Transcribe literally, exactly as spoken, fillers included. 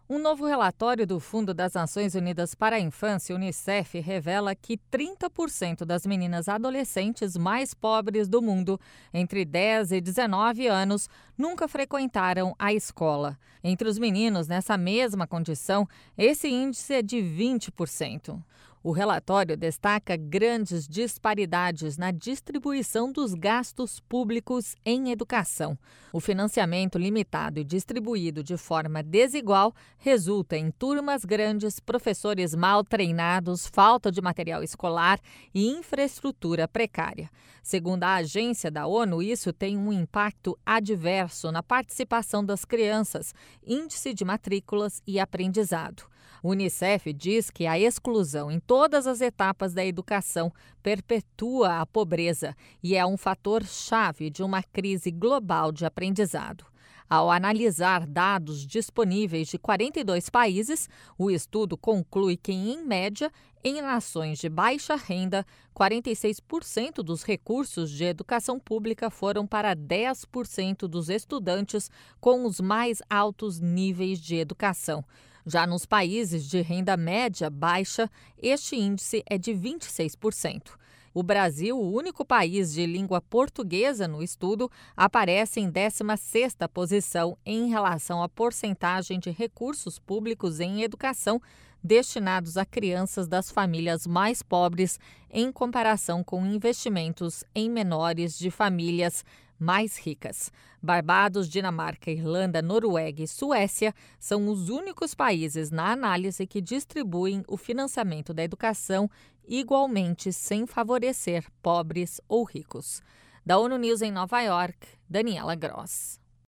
Um novo relatório do Fundo das Nações Unidas para a Infância, Unicef, revela que trinta por cento das meninas adolescentes mais pobres do mundo, entre dez e dezenove anos, nunca frequentaram a escola. Entre os meninos nessa mesma condição, esse índice é de vinte por cento. O relatório destaca grandes disparidades na distribuição dos gastos públicos em educação. O financiamento limitado e distribuído de forma desigual resulta em turmas grandes, professores mal treinados, falta de material escolar e infraestrutura precária. Segundo a agência da ONU, isso tem um impacto adverso na participação das crianças, índice de matrículas e aprendizado. O Unicef diz que a exclusão em todas as etapas da educação perpetua a pobreza e é um fator-chave de uma crise global de aprendizado. Ao analisar dados disponíveis de quarenta e dois países, o estudo conclui que, em média, em nações de baixa renda, quarenta e seis por cento dos recursos de educação pública foram para dez por cento dos estudantes com os mais altos níveis de educação. Já nos países de renda média baixa, este índice é de vinte e seis por cento. O Brasil, o único país de língua portuguesa no estudo, aparece em décima sexta posição em relação à porcentagem de recursos públicos em educação destinados a crianças das famílias mais pobres, em comparação com investimentos em menores de famílias mais ricas. Barbados, Dinamarca, Irlanda, Noruega e Suécia são os únicos países na análise que distribuem o financiamento da educação igualmente sem favorecer pobres ou ricos. Da ONU News em Nova York, Daniela Gross.